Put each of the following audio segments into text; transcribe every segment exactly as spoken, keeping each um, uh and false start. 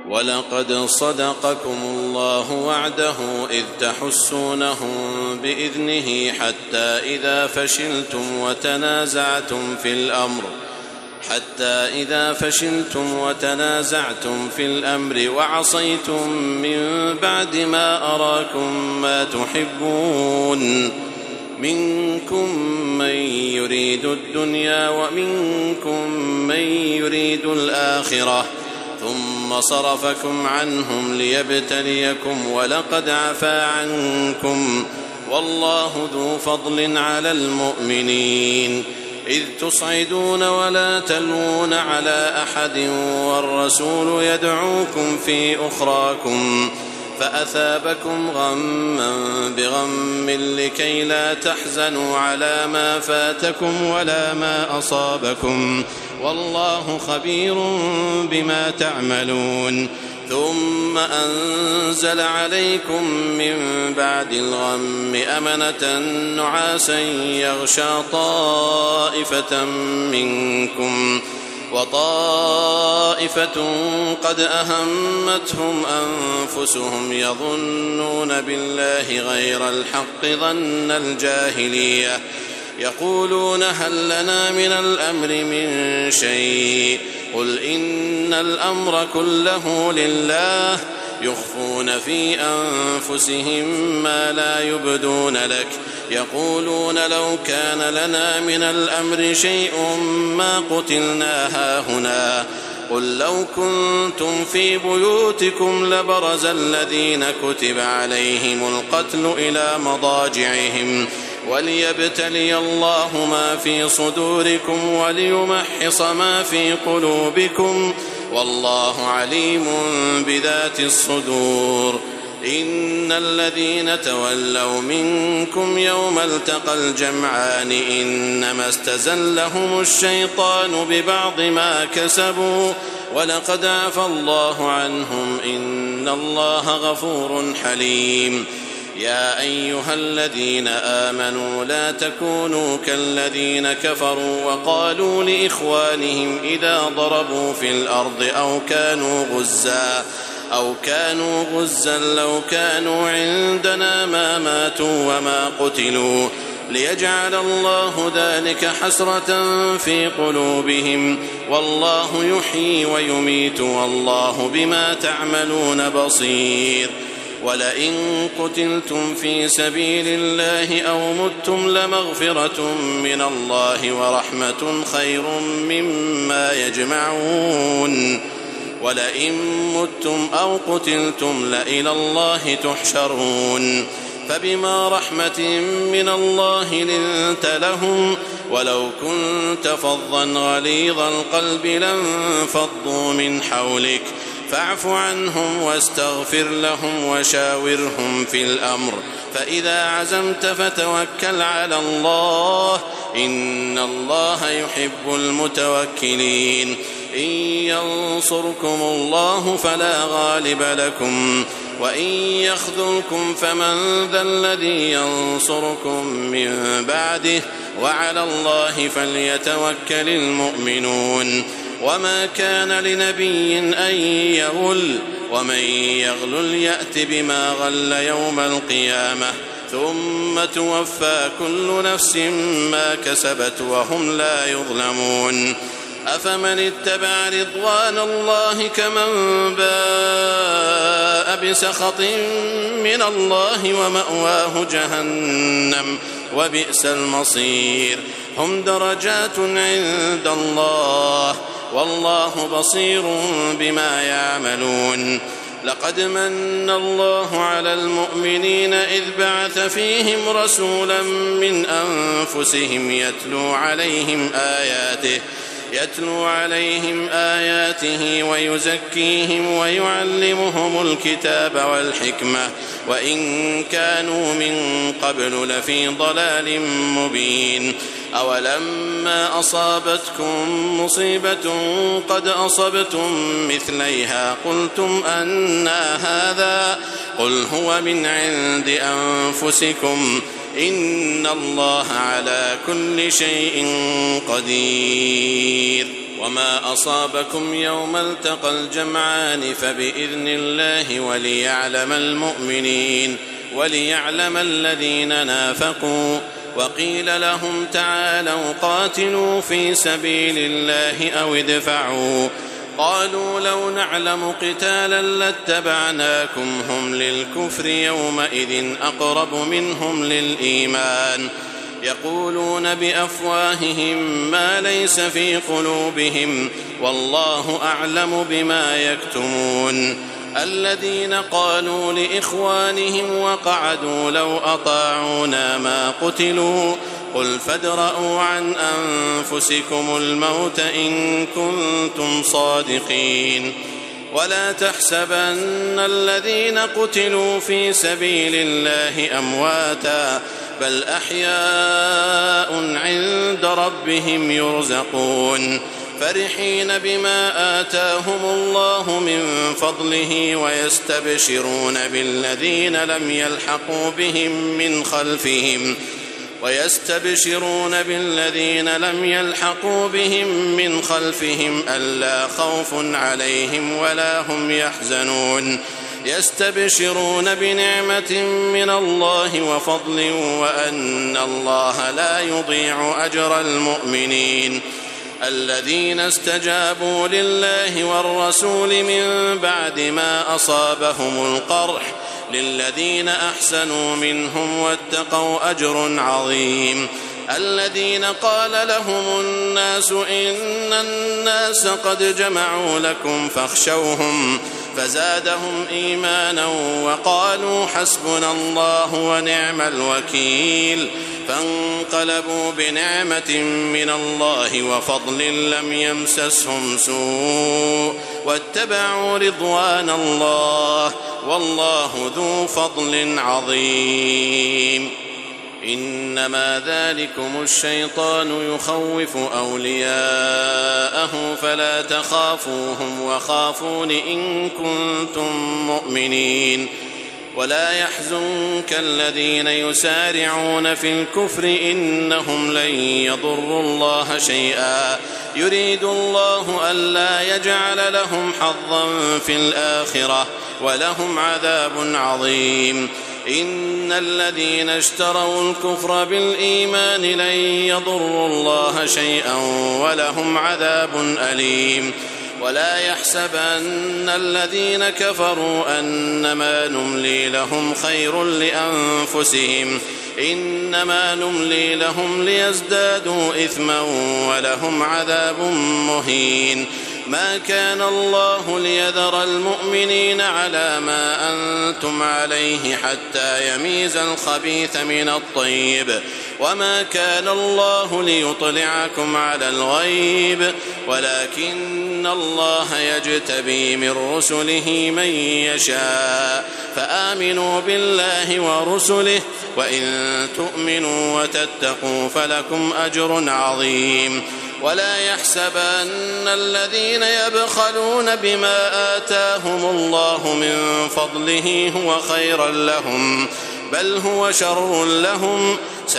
ولقد صدقكم الله وعده إذ تحسونهم بإذنه حتى إذا فشلتم وتنازعتم في الأمر حتى إذا فشلتم وتنازعتم في الأمر وعصيتم من بعد ما أراكم ما تحبون منكم من يريد الدنيا ومنكم من يريد الآخرة ثم صرفكم عنهم ليبتليكم ولقد عفا عنكم والله ذو فضل على المؤمنين إذ تصعدون ولا تلوون على أحد والرسول يدعوكم في أخراكم فأثابكم غما بغم لكي لا تحزنوا على ما فاتكم ولا ما أصابكم والله خبير بما تعملون ثم أنزل عليكم من بعد الغم أمنة نعاسا يغشى طائفة منكم وطائفة قد أهمتهم أنفسهم يظنون بالله غير الحق ظن الجاهلية يقولون هل لنا من الأمر من شيء قل إن الأمر كله لله يخفون في أنفسهم ما لا يبدون لك يقولون لو كان لنا من الأمر شيء ما قتلنا هاهنا قل لو كنتم في بيوتكم لبرز الذين كتب عليهم القتل إلى مضاجعهم وليبتلي الله ما في صدوركم وليمحص ما في قلوبكم والله عليم بذات الصدور إن الذين تولوا منكم يوم التقى الجمعان إنما استزلهم الشيطان ببعض ما كسبوا ولقد عفى الله عنهم إن الله غفور حليم يا أيها الذين آمنوا لا تكونوا كالذين كفروا وقالوا لإخوانهم إذا ضربوا في الأرض أو كانوا غزا أو كانوا غزا لو كانوا عندنا ما ماتوا وما قتلوا ليجعل الله ذلك حسرة في قلوبهم والله يحيي ويميت والله بما تعملون بصير ولئن قتلتم في سبيل الله أو متم لمغفرة من الله ورحمة خير مما يجمعون ولئن متم أو قتلتم لإلى الله تحشرون فبما رحمة من الله لنت لهم ولو كنت فظا غليظ القلب لانفضوا من حولك فاعف عنهم واستغفر لهم وشاورهم في الأمر فإذا عزمت فتوكل على الله إن الله يحب المتوكلين إن ينصركم الله فلا غالب لكم وإن يخذلكم فمن ذا الذي ينصركم من بعده وعلى الله فليتوكل المؤمنون وما كان لنبي أن يغل ومن يغلل يأت بما غل يوم القيامة ثم توفى كل نفس ما كسبت وهم لا يظلمون أفمن اتبع رضوان الله كمن باء بسخط من الله ومأواه جهنم وبئس المصير هم درجات عند الله والله بصير بما يعملون لقد من الله على المؤمنين إذ بعث فيهم رسولا من أنفسهم يتلو عليهم آياته يتلو عليهم آياته ويزكيهم ويعلمهم الكتاب والحكمة وإن كانوا من قبل لفي ضلال مبين أولما أصابتكم مصيبة قد أصبتم مثليها قلتم أنى هذا قل هو من عند أنفسكم إن الله على كل شيء قدير وما أصابكم يوم التقى الجمعان فبإذن الله وليعلم المؤمنين وليعلم الذين نافقوا. وقيل لهم تعالوا قاتلوا في سبيل الله أو ادفعوا قالوا لو نعلم قتالا لاتبعناكم هم للكفر يومئذ أقرب منهم للإيمان يقولون بأفواههم ما ليس في قلوبهم والله أعلم بما يكتمون. الذين قالوا لإخوانهم وقعدوا لو أطاعونا ما قتلوا قل فادرءوا عن أنفسكم الموت إن كنتم صادقين. ولا تحسبن الذين قتلوا في سبيل الله أمواتا بل أحياء عند ربهم يرزقون فرحين بما آتاهم الله من فضله ويستبشرون بالذين لم يلحقوا بهم من خلفهم ويستبشرون بالذين لم يلحقوا بهم من خلفهم ألا خوف عليهم ولا هم يحزنون يستبشرون بنعمة من الله وفضل وأن الله لا يضيع أجر المؤمنين. الذين استجابوا لله والرسول من بعد ما أصابهم القرح للذين أحسنوا منهم واتقوا أجر عظيم. الذين قال لهم الناس إن الناس قد جمعوا لكم فاخشوهم فزادهم إيمانا وقالوا حسبنا الله ونعم الوكيل فانقلبوا بنعمة من الله وفضل لم يمسسهم سوء واتبعوا رضوان الله والله ذو فضل عظيم. إنما ذلكم الشيطان يخوف أولياءه فلا تخافوهم وخافون إن كنتم مؤمنين. ولا يحزنك الذين يسارعون في الكفر إنهم لن يضروا الله شيئا يريد الله ألا يجعل لهم حظا في الآخرة ولهم عذاب عظيم. إن الذين اشتروا الكفر بالإيمان لن يضروا الله شيئا ولهم عذاب أليم. ولا يحسبن الذين كفروا أنما نملي لهم خير لأنفسهم إنما نملي لهم ليزدادوا إثما ولهم عذاب مهين. ما كان الله ليذر المؤمنين على ما أنتم عليه حتى يميز الخبيث من الطيب وما كان الله ليطلعكم على الغيب ولكن الله يجتبي من رسله من يشاء فآمنوا بالله ورسله وإن تؤمنوا وتتقوا فلكم أجر عظيم. ولا يحسبن الذين يبخلون بما آتاهم الله من فضله هو خيرا لهم بل هو شر لهم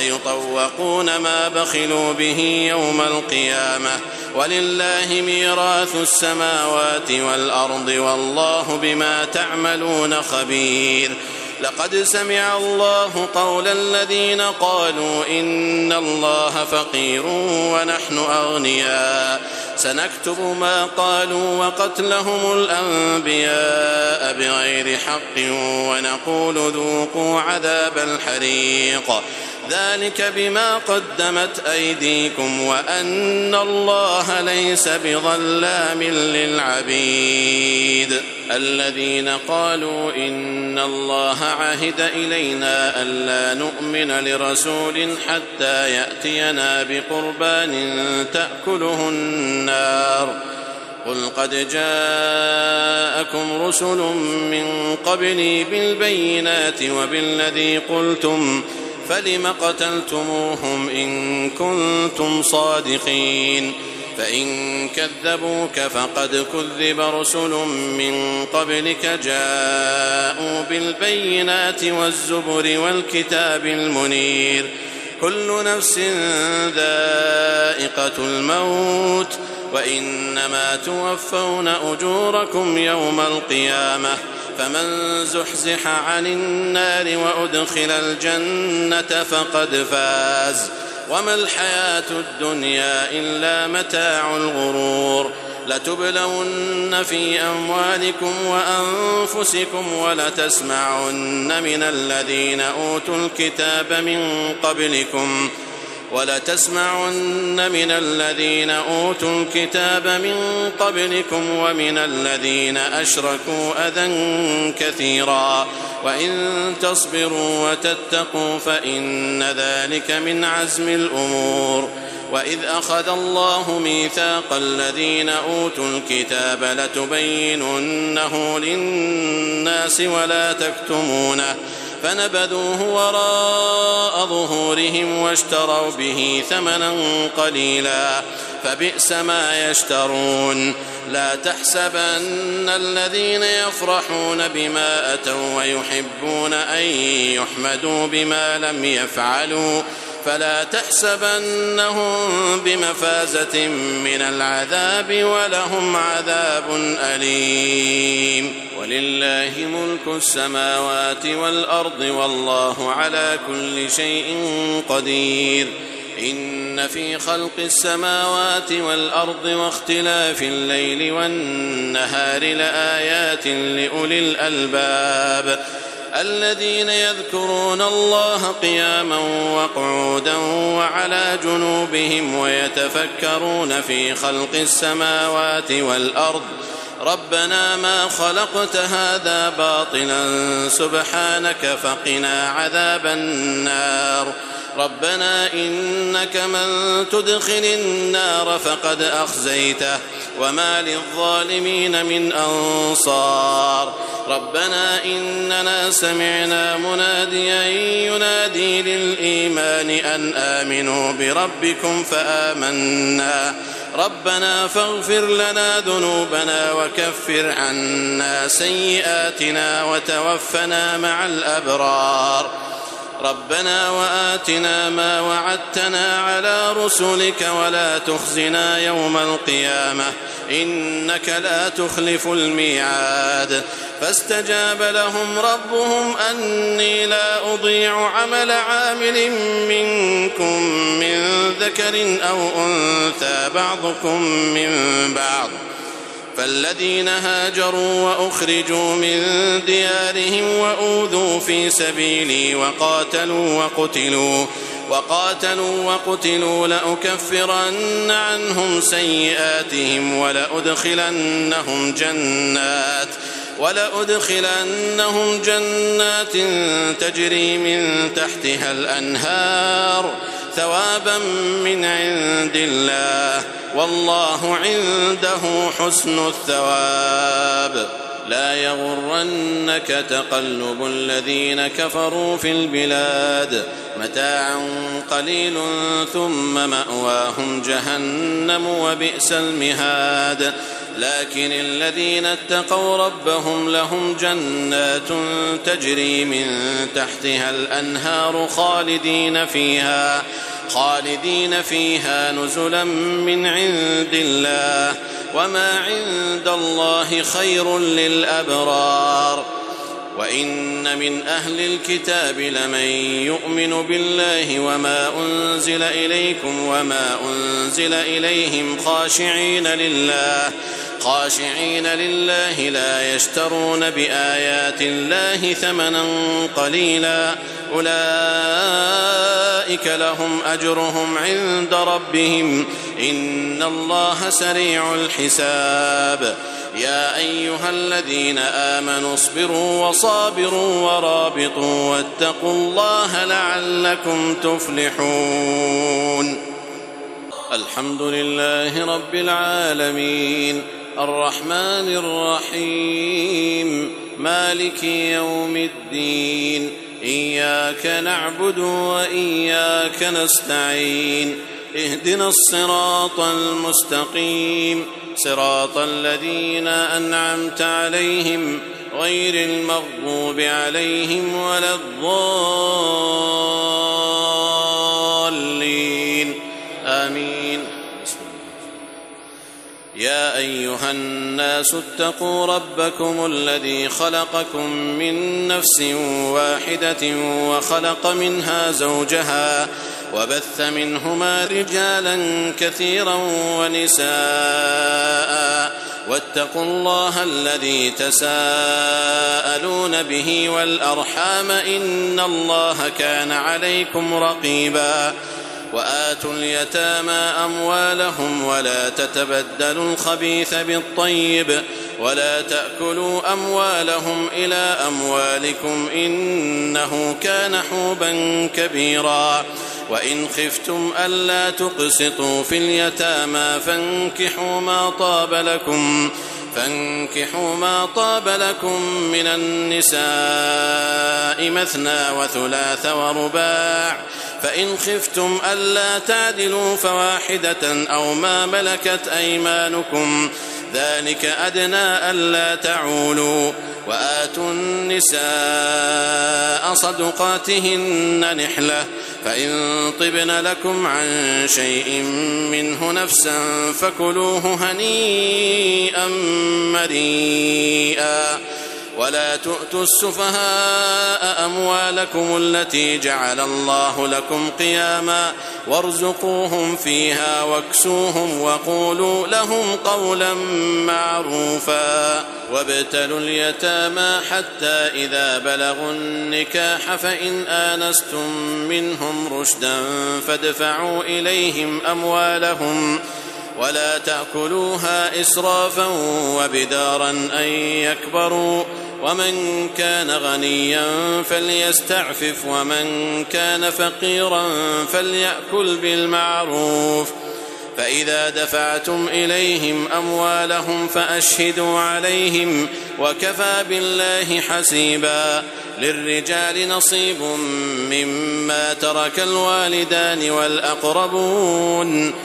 سيطوقون ما بخلوا به يوم القيامة ولله ميراث السماوات والأرض والله بما تعملون خبير. لقد سمع الله قول الذين قالوا إن الله فقير ونحن أغنياء سنكتب ما قالوا وقتلهم الأنبياء بغير حق ونقول ذوقوا عذاب الحريق ذلك بما قدمت أيديكم وأن الله ليس بظلام للعبيد. الذين قالوا إن الله عهد إلينا ألا نؤمن لرسول حتى يأتينا بقربان تأكله النار قل قد جاءكم رسل من قبلي بالبينات وبالذي قلتم فلم قتلتموهم إن كنتم صادقين. فإن كذبوك فقد كذب رسل من قبلك جاءوا بالبينات والزبر والكتاب المنير كل نفس ذائقة الموت وإنما توفون أجوركم يوم القيامة فمن زحزح عن النار وأدخل الجنة فقد فاز وما الحياة الدنيا إلا متاع الغرور لتبلون في أموالكم وأنفسكم ولتسمعن من الذين أوتوا الكتاب من قبلكم ولتسمعن من الذين أوتوا الكتاب من قبلكم ومن الذين أشركوا أذى كثيرا وإن تصبروا وتتقوا فإن ذلك من عزم الأمور وإذ أخذ الله ميثاق الذين أوتوا الكتاب لتبيننه للناس ولا تكتمونه فنبذوه وراء ظهورهم واشتروا به ثمنا قليلا فبئس ما يشترون لا تحسبن الذين يفرحون بما أتوا ويحبون أن يحمدوا بما لم يفعلوا فلا تحسبنهم بمفازة من العذاب ولهم عذاب أليم ولله ملك السماوات والأرض والله على كل شيء قدير إن في خلق السماوات والأرض واختلاف الليل والنهار لآيات لأولي الألباب الذين يذكرون الله قياما وقعودا وعلى جنوبهم ويتفكرون في خلق السماوات والأرض ربنا ما خلقت هذا باطلا سبحانك فقنا عذاب النار ربنا إنك من تدخل النار فقد أخزيته وما للظالمين من أنصار ربنا إننا سمعنا مناديا ينادي للإيمان أن آمنوا بربكم فآمنا ربنا فاغفر لنا ذنوبنا وكفر عنا سيئاتنا وتوفنا مع الأبرار ربنا وآتنا ما وعدتنا على رسلك ولا تخزنا يوم القيامة إنك لا تخلف الميعاد فاستجاب لهم ربهم أني لا أضيع عمل عامل منكم من ذكر أو أنثى بعضكم من بعض فالذين هاجروا وأخرجوا من ديارهم وأوذوا في سبيلي وقاتلوا وقتلوا وقاتلوا وقتلوا لأكفرن عنهم سيئاتهم ولأدخلنهم جنات ولأدخلنهم جنات تجري من تحتها الأنهار ثوابا من عند الله والله عنده حسن الثواب لا يغرنك تقلب الذين كفروا في البلاد متاع قليل ثم مأواهم جهنم وبئس المهاد لكن الذين اتقوا ربهم لهم جنات تجري من تحتها الأنهار خالدين فيها خالدين فيها نزلا من عند الله وما عند الله خير للأبرار وإن من أهل الكتاب لمن يؤمن بالله وما أنزل إليكم وما أنزل إليهم خاشعين لله خاشعين لله لا يشترون بآيات الله ثمنا قليلا أولئك لهم أجرهم عند ربهم إن الله سريع الحساب يا أيها الذين آمنوا اصبروا وصابروا ورابطوا واتقوا الله لعلكم تفلحون الحمد لله رب العالمين الرحمن الرحيم مالك يوم الدين إياك نعبد وإياك نستعين اهدنا الصراط المستقيم صراط الذين أنعمت عليهم غير المغضوب عليهم ولا الضالين آمين يا أيها الناس اتقوا ربكم الذي خلقكم من نفس واحدة وخلق منها زوجها وبث منهما رجالا كثيرا ونساء واتقوا الله الذي تساءلون به والأرحام إن الله كان عليكم رقيبا وآتوا اليتامى أموالهم ولا تتبدلوا الخبيث بالطيب ولا تأكلوا أموالهم إلى أموالكم إنه كان حوبا كبيرا وإن خفتم ألا تقسطوا في اليتامى فانكحوا ما طاب لكم فانكحوا ما طاب لكم من النساء مثنى وثلاث ورباع فإن خفتم ألا تعدلوا فواحدة أو ما ملكت أيمانكم ذلك أدنى ألا تعولوا وآتوا النساء صدقاتهن نحلة فإن طبن لكم عن شيء منه نفسا فكلوه هنيئا مريئا ولا تؤتوا السفهاء أموالكم التي جعل الله لكم قياما وارزقوهم فيها واكسوهم وقولوا لهم قولا معروفا وابتلوا اليتامى حتى إذا بلغوا النكاح فإن آنستم منهم رشدا فادفعوا إليهم أموالهم ولا تأكلوها إسرافا وبدارا أن يكبروا ومن كان غنيا فليستعفف ومن كان فقيرا فليأكل بالمعروف فإذا دفعتم إليهم أموالهم فأشهدوا عليهم وكفى بالله حسيبا للرجال نصيب مما ترك الوالدان والأقربون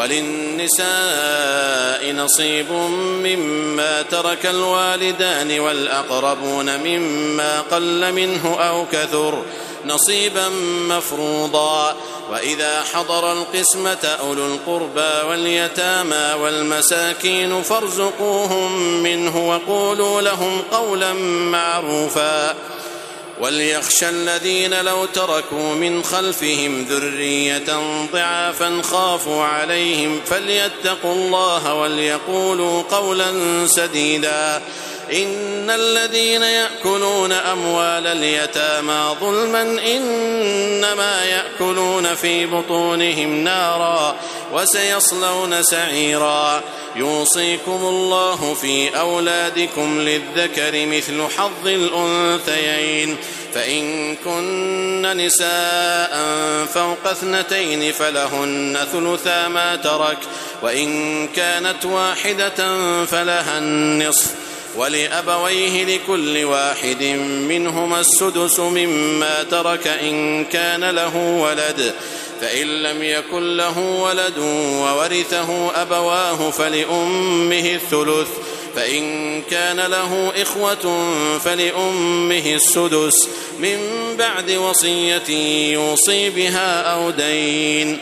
وللنساء نصيب مما ترك الوالدان والأقربون مما قل منه أو كثر نصيبا مفروضا وإذا حضر القسمة أولو القربى واليتامى والمساكين فارزقوهم منه وقولوا لهم قولا معروفا وليخشى الذين لو تركوا من خلفهم ذرية ضعافا خافوا عليهم فليتقوا الله وليقولوا قولا سديدا إن الذين يأكلون أموال اليتامى ظلما إنما يأكلون في بطونهم نارا وسيصلون سعيرا يوصيكم الله في أولادكم للذكر مثل حظ الأنثيين فإن كن نساء فوق اثنتين فلهن ثلثا ما ترك وإن كانت واحدة فلها النصف ولأبويه لكل واحد منهما السدس مما ترك إن كان له ولد فإن لم يكن له ولد وورثه أبواه فلأمه الثلث فإن كان له إخوة فلأمه السدس من بعد وصية يوصي بها أو دين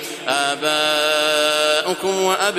آباؤكم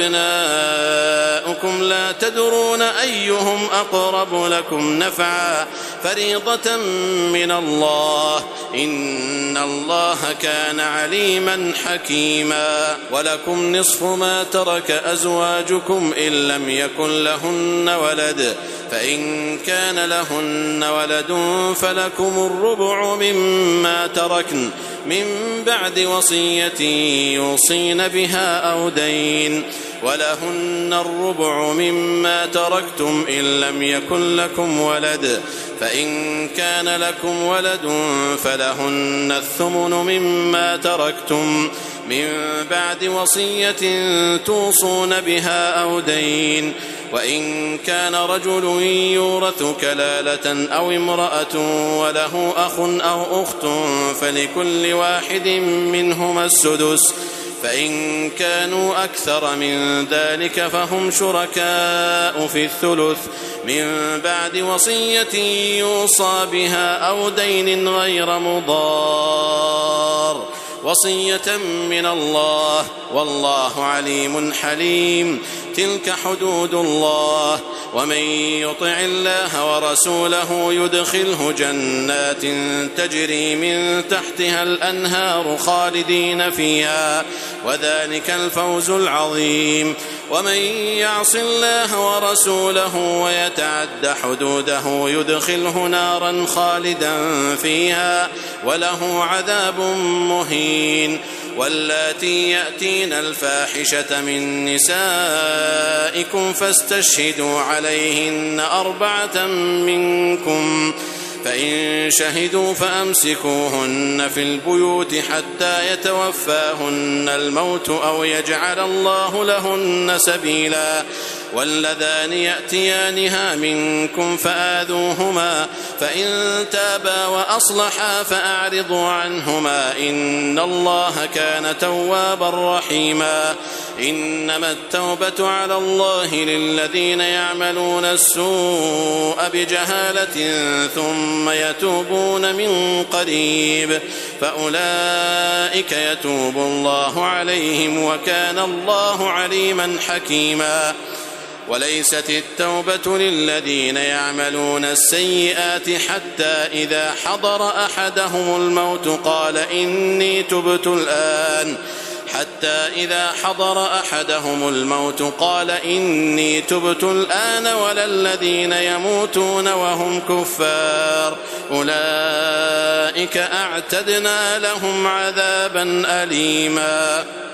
وأبناؤكم لا تدرون أيهم أقرب لكم نفعا فريضة من الله إن الله كان عليما حكيما ولكم نصف ما ترك أزواجكم إن لم يكن لهن ولد فإن كان لهن ولد فلكم الربع مما تركن من بعد وصية يوصين بها أو دين ولهن الربع مما تركتم إن لم يكن لكم ولد فإن كان لكم ولد فلهن الثمن مما تركتم من بعد وصية توصون بها أو دين وإن كان رجل يورث كلالة أو امرأة وله أخ أو أخت فلكل واحد منهما السدس فإن كانوا أكثر من ذلك فهم شركاء في الثلث من بعد وصية يوصى بها أو دين غير مضار وصية من الله والله عليم حليم. تلك حدود الله ومن يطع الله ورسوله يدخله جنات تجري من تحتها الأنهار خالدين فيها وذلك الفوز العظيم. ومن يعص الله ورسوله ويتعد حدوده يدخله نارا خالدا فيها وله عذاب مهين. واللاتي يأتين الفاحشة من نسائكم فاستشهدوا عليهن أربعة منكم فإن شهدوا فأمسكوهن في البيوت حتى يتوفاهن الموت أو يجعل الله لهن سبيلا. واللذان يأتيانها منكم فآذوهما فإن تابا وأصلحا فأعرضوا عنهما إن الله كان توابا رحيما. إنما التوبة على الله للذين يعملون السوء بجهالة ثم يتوبون من قريب فأولئك يتوب الله عليهم وكان الله عليما حكيما. وليست التوبة للذين يعملون السيئات حتى إذا حضر أحدهم الموت قال إني تبت الآن حتى إذا حضر أحدهم الموت قال إني تبت الآن ولا الذين يموتون وهم كفار أولئك أعتدنا لهم عذابا أليما.